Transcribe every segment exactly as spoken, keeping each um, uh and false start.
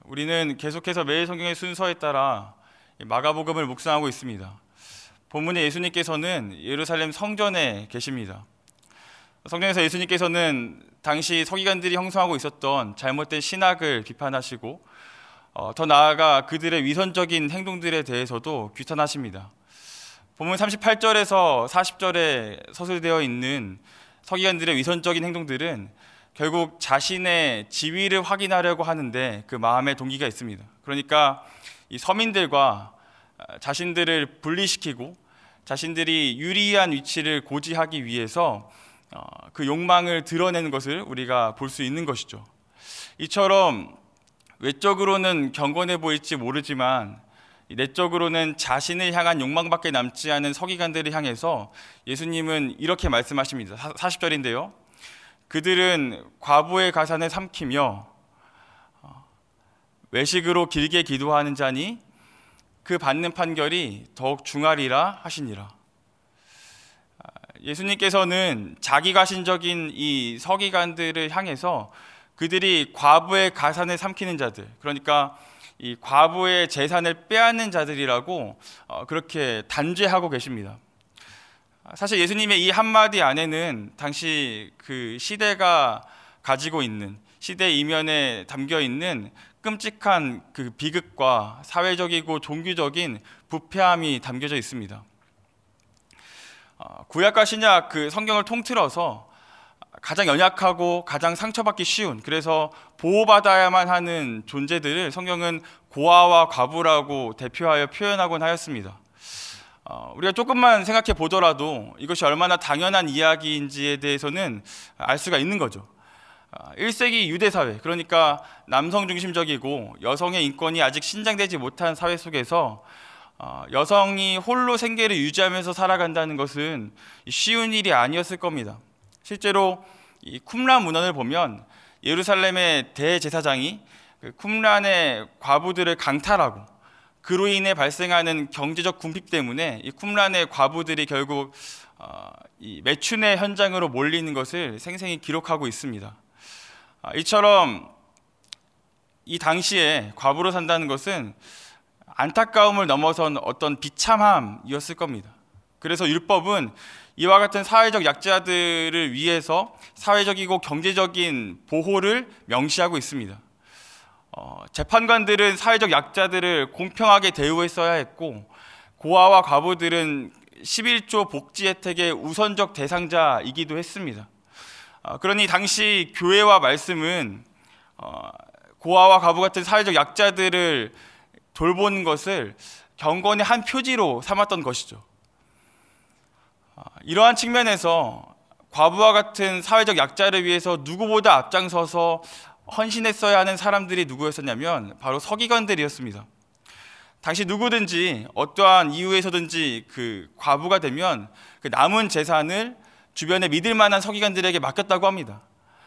우리는 계속해서 매일 성경의 순서에 따라 마가복음을 묵상하고 있습니다. 본문에 예수님께서는 예루살렘 성전에 계십니다. 성경에서 예수님께서는 당시 서기관들이 형성하고 있었던 잘못된 신학을 비판하시고 어, 더 나아가 그들의 위선적인 행동들에 대해서도 규탄하십니다. 본문 삼십팔 절에서 사십 절에 서술되어 있는 서기관들의 위선적인 행동들은 결국 자신의 지위를 확인하려고 하는데 그 마음의 동기가 있습니다. 그러니까 이 서민들과 자신들을 분리시키고 자신들이 유리한 위치를 고지하기 위해서 그 욕망을 드러내는 것을 우리가 볼 수 있는 것이죠. 이처럼 외적으로는 경건해 보일지 모르지만 내적으로는 자신을 향한 욕망밖에 남지 않은 서기관들을 향해서 예수님은 이렇게 말씀하십니다. 사십 절인데요. 그들은 과부의 가산을 삼키며 외식으로 길게 기도하는 자니 그 받는 판결이 더욱 중하리라 하시니라. 예수님께서는 자기가신적인 이 서기관들을 향해서 그들이 과부의 가산을 삼키는 자들, 그러니까 이 과부의 재산을 빼앗는 자들이라고 그렇게 단죄하고 계십니다. 사실 예수님의 이 한마디 안에는 당시 그 시대가 가지고 있는, 시대 이면에 담겨 있는 끔찍한 그 비극과 사회적이고 종교적인 부패함이 담겨져 있습니다. 구약과 신약 그 성경을 통틀어서 가장 연약하고 가장 상처받기 쉬운, 그래서 보호받아야만 하는 존재들을 성경은 고아와 과부라고 대표하여 표현하곤 하였습니다. 어, 우리가 조금만 생각해 보더라도 이것이 얼마나 당연한 이야기인지에 대해서는 알 수가 있는 거죠. 어, 일 세기 유대 사회, 그러니까 남성 중심적이고 여성의 인권이 아직 신장되지 못한 사회 속에서 어, 여성이 홀로 생계를 유지하면서 살아간다는 것은 쉬운 일이 아니었을 겁니다. 실제로 이 쿰란 문헌을 보면 예루살렘의 대제사장이 그 쿰란의 과부들을 강탈하고 그로 인해 발생하는 경제적 궁핍 때문에 이 쿰란의 과부들이 결국 어, 이 매춘의 현장으로 몰리는 것을 생생히 기록하고 있습니다. 아, 이처럼 이 당시에 과부로 산다는 것은 안타까움을 넘어선 어떤 비참함이었을 겁니다. 그래서 율법은 이와 같은 사회적 약자들을 위해서 사회적이고 경제적인 보호를 명시하고 있습니다. 어, 재판관들은 사회적 약자들을 공평하게 대우했어야 했고 고아와 과부들은 십일조 복지 혜택의 우선적 대상자이기도 했습니다. 어, 그러니 당시 교회와 말씀은 어, 고아와 과부 같은 사회적 약자들을 돌보는 것을 경건의 한 표지로 삼았던 것이죠. 어, 이러한 측면에서 과부와 같은 사회적 약자를 위해서 누구보다 앞장서서 헌신했어야 하는 사람들이 누구였었냐면 바로 서기관들이었습니다. 당시 누구든지 어떠한 이유에서든지 그 과부가 되면 그 남은 재산을 주변에 믿을 만한 서기관들에게 맡겼다고 합니다.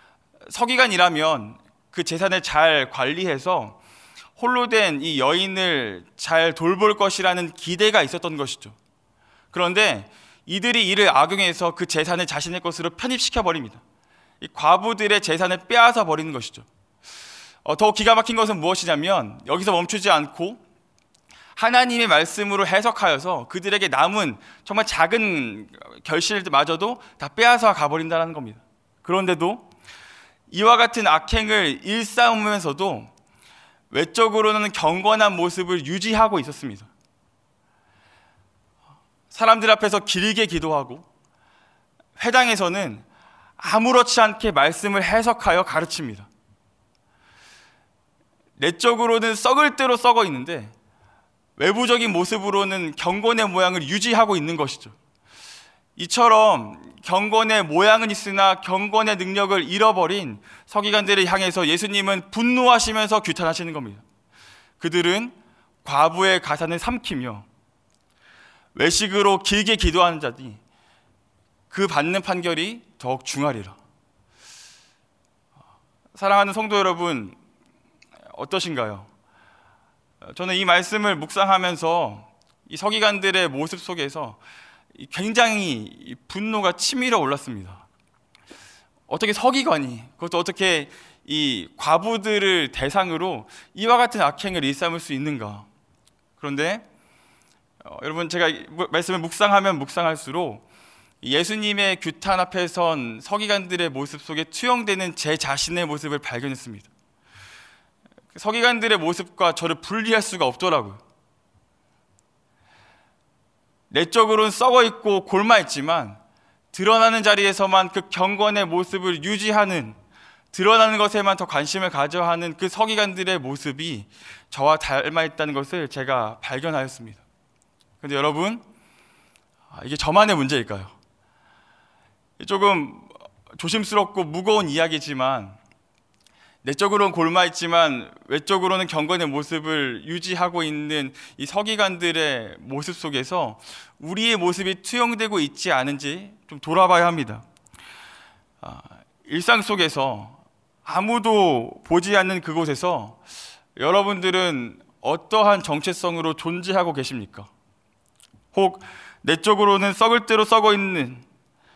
서기관이라면 그 재산을 잘 관리해서 홀로 된 이 여인을 잘 돌볼 것이라는 기대가 있었던 것이죠. 그런데 이들이 이를 악용해서 그 재산을 자신의 것으로 편입시켜 버립니다. 이 과부들의 재산을 빼앗아 버리는 것이죠. 어, 더 기가 막힌 것은 무엇이냐면 여기서 멈추지 않고 하나님의 말씀으로 해석하여서 그들에게 남은 정말 작은 결실마저도 다 빼앗아 가버린다는 겁니다. 그런데도 이와 같은 악행을 일삼으면서도 외적으로는 경건한 모습을 유지하고 있었습니다. 사람들 앞에서 길게 기도하고 회당에서는 아무렇지 않게 말씀을 해석하여 가르칩니다. 내적으로는 썩을 대로 썩어 있는데 외부적인 모습으로는 경건의 모양을 유지하고 있는 것이죠. 이처럼 경건의 모양은 있으나 경건의 능력을 잃어버린 서기관들을 향해서 예수님은 분노하시면서 규탄하시는 겁니다. 그들은 과부의 가산을 삼키며 외식으로 길게 기도하는 자니 그 받는 판결이 더욱 중하리라. 사랑하는 성도 여러분, 어떠신가요? 저는 이 말씀을 묵상하면서 이 서기관들의 모습 속에서 굉장히 분노가 치밀어 올랐습니다. 어떻게 서기관이, 그것도 어떻게 이 과부들을 대상으로 이와 같은 악행을 일삼을 수 있는가? 그런데 어, 여러분, 제가 말씀을 묵상하면 묵상할수록 예수님의 규탄 앞에 선 서기관들의 모습 속에 투영되는 제 자신의 모습을 발견했습니다. 서기관들의 모습과 저를 분리할 수가 없더라고요. 내적으로는 썩어 있고 골마 있지만 드러나는 자리에서만 그 경건의 모습을 유지하는, 드러나는 것에만 더 관심을 가져 하는 그 서기관들의 모습이 저와 닮아 있다는 것을 제가 발견하였습니다. 그런데 여러분, 이게 저만의 문제일까요? 조금 조심스럽고 무거운 이야기지만, 내적으로는 골마 있지만 외적으로는 경건의 모습을 유지하고 있는 이 서기관들의 모습 속에서 우리의 모습이 투영되고 있지 않은지 좀 돌아봐야 합니다. 아, 일상 속에서 아무도 보지 않는 그곳에서 여러분들은 어떠한 정체성으로 존재하고 계십니까? 혹 내적으로는 썩을 대로 썩어 있는,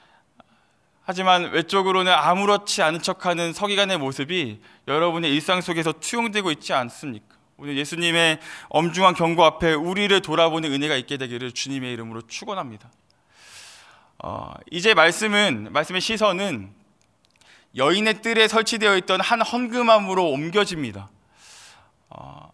하지만 외적으로는 아무렇지 않은 척하는 서기관의 모습이 여러분의 일상 속에서 투영되고 있지 않습니까? 오늘 예수님의 엄중한 경고 앞에 우리를 돌아보는 은혜가 있게 되기를 주님의 이름으로 축원합니다. 어, 이제 말씀은 말씀의 시선은 여인의 뜰에 설치되어 있던 한 헌금함으로 옮겨집니다. 어,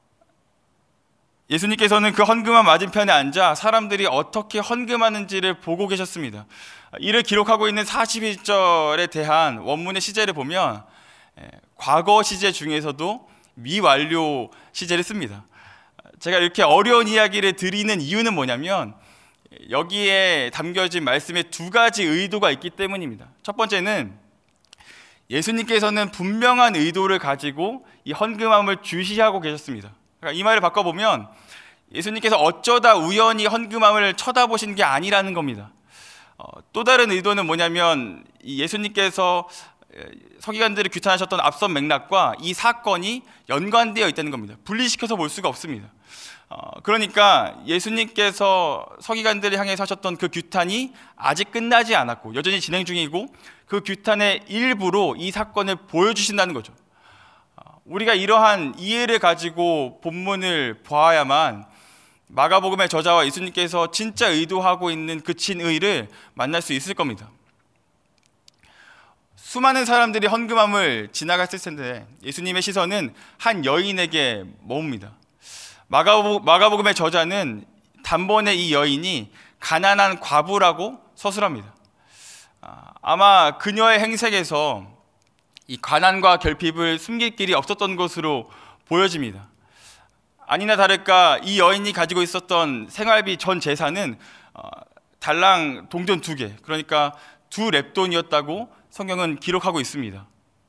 예수님께서는 그 헌금함 맞은편에 앉아 사람들이 어떻게 헌금하는지를 보고 계셨습니다. 이를 기록하고 있는 사십일 절에 대한 원문의 시제를 보면 과거 시제 중에서도 미완료 시제를 씁니다. 제가 이렇게 어려운 이야기를 드리는 이유는 뭐냐면 여기에 담겨진 말씀에 두 가지 의도가 있기 때문입니다. 첫 번째는 예수님께서는 분명한 의도를 가지고 이 헌금함을 주시하고 계셨습니다. 그러니까 이 말을 바꿔보면 예수님께서 어쩌다 우연히 헌금함을 쳐다보신 게 아니라는 겁니다. 어, 또 다른 의도는 뭐냐면 이 예수님께서 서기관들을 규탄하셨던 앞선 맥락과 이 사건이 연관되어 있다는 겁니다. 분리시켜서 볼 수가 없습니다. 어, 그러니까 예수님께서 서기관들을 향해서 하셨던 그 규탄이 아직 끝나지 않았고 여전히 진행 중이고 그 규탄의 일부로 이 사건을 보여주신다는 거죠. 어, 우리가 이러한 이해를 가지고 본문을 보아야만 마가복음의 저자와 예수님께서 진짜 의도하고 있는 그 진의를 만날 수 있을 겁니다. 수많은 사람들이 헌금함을 지나갔을 텐데 예수님의 시선은 한 여인에게 머뭅니다. 마가복, 마가복음의 저자는 단번에 이 여인이 가난한 과부라고 서술합니다. 아마 그녀의 행색에서 이 가난과 결핍을 숨길 길이 없었던 것으로 보여집니다. 아니나 다를까 이 여인이 가지고 있었던 생활비 전 재산은 달랑 동전 두 개, 그러니까 두 렙돈이었다고 성경은 기록하고 있습니다.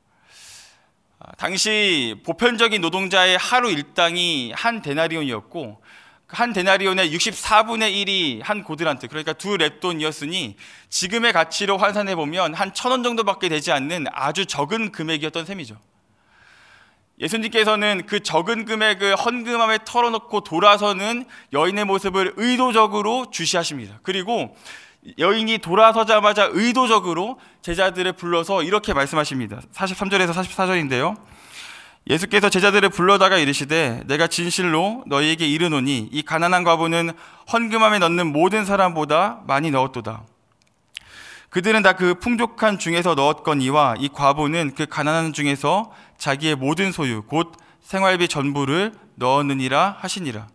당시 보편적인 노동자의 하루 일당이 한 데나리온이었고 한 데나리온의 육십사분의 일이 한 고드란트, 그러니까 두 렙돈이었으니 지금의 가치로 환산해 보면 한 천 원 정도밖에 되지 않는 아주 적은 금액이었던 셈이죠. 예수님께서는 그 적은 금액을 헌금함에 털어놓고 돌아서는 여인의 모습을 의도적으로 주시하십니다. 그리고 여인이 돌아서자마자 의도적으로 제자들을 불러서 이렇게 말씀하십니다. 사십삼 절에서 사십사 절인데요. 예수께서 제자들을 불러다가 이르시되 내가 진실로 너희에게 이르노니 이 가난한 과부는 헌금함에 넣는 모든 사람보다 많이 넣었도다. 그들은 다 그 풍족한 중에서 넣었거니와 이 과부는 그 가난한 중에서 자기의 모든 소유 곧 생활비 전부를 넣었느니라 하시니라.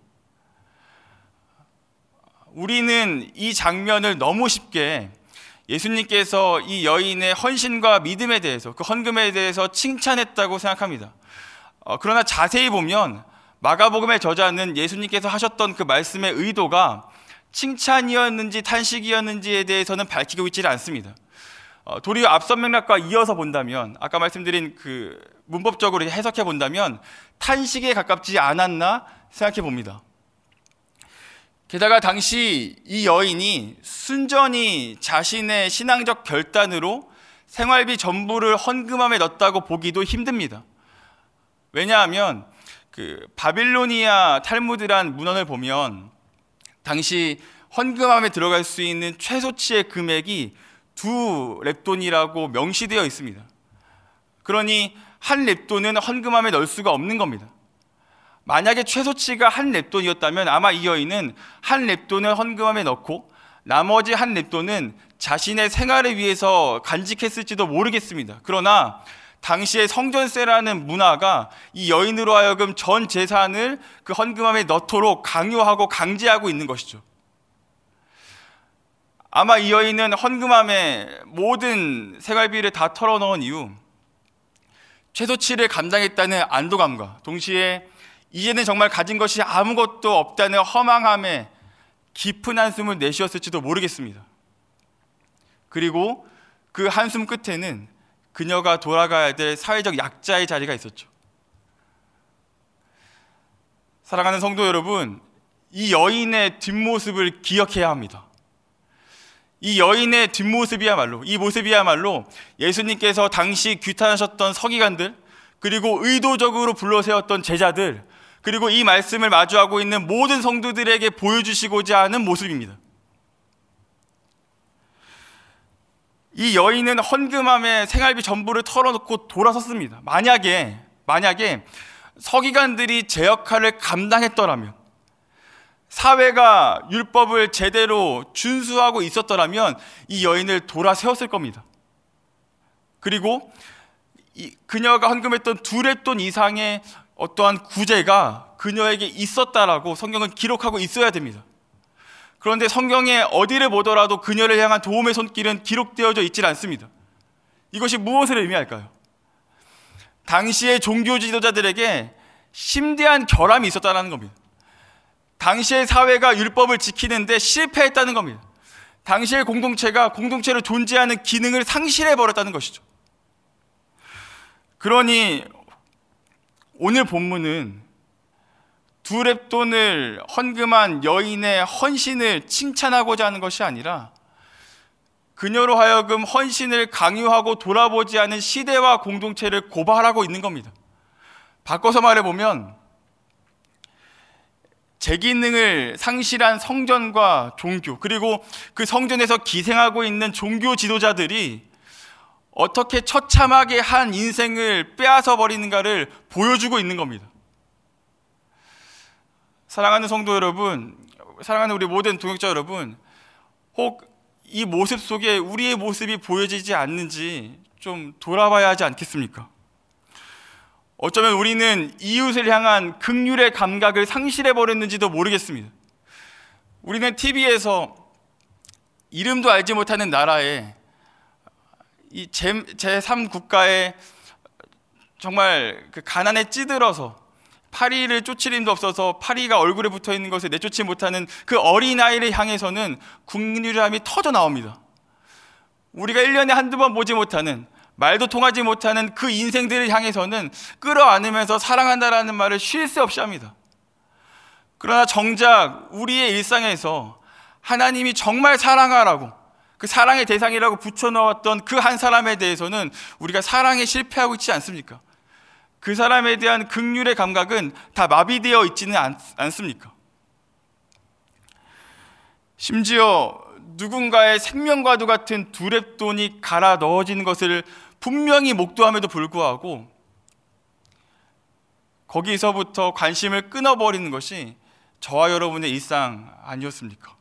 우리는 이 장면을 너무 쉽게 예수님께서 이 여인의 헌신과 믿음에 대해서, 그 헌금에 대해서 칭찬했다고 생각합니다. 어, 그러나 자세히 보면 마가복음의 저자는 예수님께서 하셨던 그 말씀의 의도가 칭찬이었는지 탄식이었는지에 대해서는 밝히고 있지는 않습니다. 어, 도리어 앞선 맥락과 이어서 본다면, 아까 말씀드린 그 문법적으로 해석해 본다면 탄식에 가깝지 않았나 생각해 봅니다. 게다가 당시 이 여인이 순전히 자신의 신앙적 결단으로 생활비 전부를 헌금함에 넣었다고 보기도 힘듭니다. 왜냐하면 그 바빌로니아 탈무드란 문헌을 보면 당시 헌금함에 들어갈 수 있는 최소치의 금액이 두 렙돈이라고 명시되어 있습니다. 그러니 한 렙돈은 헌금함에 넣을 수가 없는 겁니다. 만약에 최소치가 한 렙돈이었다면 아마 이 여인은 한 렙돈을 헌금함에 넣고 나머지 한 렙돈은 자신의 생활을 위해서 간직했을지도 모르겠습니다. 그러나 당시의 성전세라는 문화가 이 여인으로 하여금 전 재산을 그 헌금함에 넣도록 강요하고 강제하고 있는 것이죠. 아마 이 여인은 헌금함에 모든 생활비를 다 털어넣은 이후 최소치를 감당했다는 안도감과 동시에 이제는 정말 가진 것이 아무것도 없다는 허망함에 깊은 한숨을 내쉬었을지도 모르겠습니다. 그리고 그 한숨 끝에는 그녀가 돌아가야 될 사회적 약자의 자리가 있었죠. 사랑하는 성도 여러분, 이 여인의 뒷모습을 기억해야 합니다. 이 여인의 뒷모습이야말로, 이 모습이야말로 예수님께서 당시 규탄하셨던 서기관들, 그리고 의도적으로 불러세웠던 제자들, 그리고 이 말씀을 마주하고 있는 모든 성도들에게 보여주시고자 하는 모습입니다. 이 여인은 헌금함에 생활비 전부를 털어놓고 돌아섰습니다. 만약에 만약에 서기관들이 제 역할을 감당했더라면, 사회가 율법을 제대로 준수하고 있었더라면 이 여인을 돌아세웠을 겁니다. 그리고 이 그녀가 헌금했던 두 렙돈 이상의 어떠한 구제가 그녀에게 있었다라고 성경은 기록하고 있어야 됩니다. 그런데 성경에 어디를 보더라도 그녀를 향한 도움의 손길은 기록되어져 있질 않습니다. 이것이 무엇을 의미할까요? 당시의 종교 지도자들에게 심대한 결함이 있었다는 겁니다. 당시의 사회가 율법을 지키는데 실패했다는 겁니다. 당시의 공동체가 공동체로 존재하는 기능을 상실해버렸다는 것이죠. 그러니 오늘 본문은 두 렙돈을 헌금한 여인의 헌신을 칭찬하고자 하는 것이 아니라 그녀로 하여금 헌신을 강요하고 돌아보지 않은 시대와 공동체를 고발하고 있는 겁니다. 바꿔서 말해보면 제 기능을 상실한 성전과 종교, 그리고 그 성전에서 기생하고 있는 종교 지도자들이 어떻게 처참하게 한 인생을 빼앗아 버리는가를 보여주고 있는 겁니다. 사랑하는 성도 여러분, 사랑하는 우리 모든 동역자 여러분, 혹 이 모습 속에 우리의 모습이 보여지지 않는지 좀 돌아봐야 하지 않겠습니까? 어쩌면 우리는 이웃을 향한 긍휼의 감각을 상실해버렸는지도 모르겠습니다. 우리는 티비에서 이름도 알지 못하는 나라에 이 제삼 국가에 정말 그 가난에 찌들어서 파리를 쫓을 힘도 없어서 파리가 얼굴에 붙어 있는 것을 내쫓지 못하는 그 어린아이를 향해서는 긍휼함이 터져 나옵니다. 우리가 일 년에 한두 번 보지 못하는, 말도 통하지 못하는 그 인생들을 향해서는 끌어안으면서 사랑한다라는 말을 쉴 새 없이 합니다. 그러나 정작 우리의 일상에서 하나님이 정말 사랑하라고, 그 사랑의 대상이라고 붙여넣었던 그 한 사람에 대해서는 우리가 사랑에 실패하고 있지 않습니까? 그 사람에 대한 긍휼의 감각은 다 마비되어 있지는 않, 않습니까? 심지어 누군가의 생명과도 같은 두 렙돈이 갈아 넣어지는 것을 분명히 목도함에도 불구하고 거기서부터 관심을 끊어버리는 것이 저와 여러분의 일상 아니었습니까?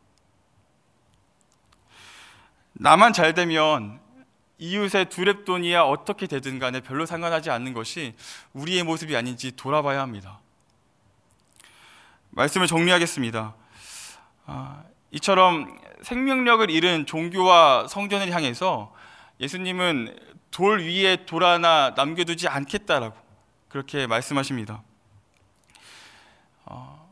나만 잘 되면 이웃의 두 렙돈이야 어떻게 되든 간에 별로 상관하지 않는 것이 우리의 모습이 아닌지 돌아봐야 합니다. 말씀을 정리하겠습니다. 아, 이처럼 생명력을 잃은 종교와 성전을 향해서 예수님은 돌 위에 돌 하나 남겨두지 않겠다라고 그렇게 말씀하십니다. 어,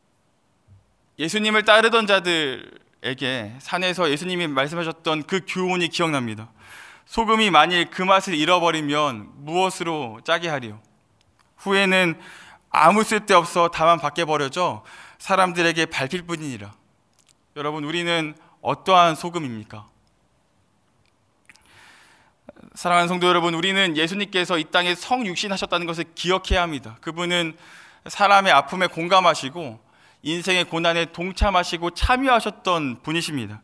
예수님을 따르던 자들에게 산에서 예수님이 말씀하셨던 그 교훈이 기억납니다. 소금이 만일 그 맛을 잃어버리면 무엇으로 짜게 하리요? 후에는 아무 쓸데없어 다만 밖에 버려져 사람들에게 밟힐 뿐이니라. 여러분, 우리는 어떠한 소금입니까? 사랑하는 성도 여러분, 우리는 예수님께서 이 땅에 성육신하셨다는 것을 기억해야 합니다. 그분은 사람의 아픔에 공감하시고 인생의 고난에 동참하시고 참여하셨던 분이십니다.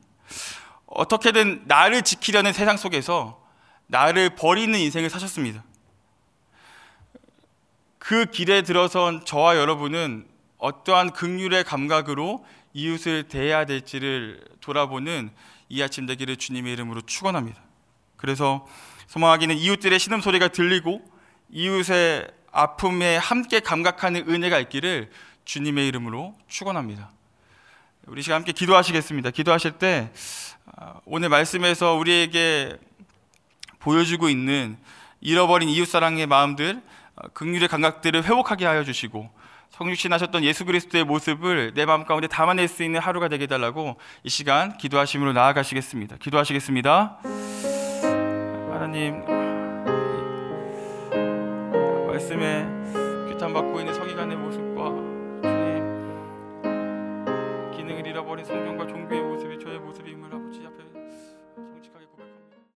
어떻게든 나를 지키려는 세상 속에서 나를 버리는 인생을 사셨습니다. 그 길에 들어선 저와 여러분은 어떠한 긍휼의 감각으로 이웃을 대해야 될지를 돌아보는 이 아침 되기를 주님의 이름으로 축원합니다. 그래서 소망하기는 이웃들의 신음소리가 들리고 이웃의 아픔에 함께 감각하는 은혜가 있기를 주님의 이름으로 축원합니다. 우리 시간 함께 기도하시겠습니다. 기도하실 때 오늘 말씀에서 우리에게 보여주고 있는 잃어버린 이웃사랑의 마음들, 긍휼의 감각들을 회복하게 하여 주시고 성육신하셨던 예수 그리스도의 모습을 내 마음 가운데 담아낼 수 있는 하루가 되게 해달라고 이 시간 기도하심으로 나아가시겠습니다. 기도하시겠습니다. 하나님, 말씀에 규탄받고 있는 서기관의 모습과 주님, 기능을 잃어버린 성경과 종교의 모습이 저의 모습임을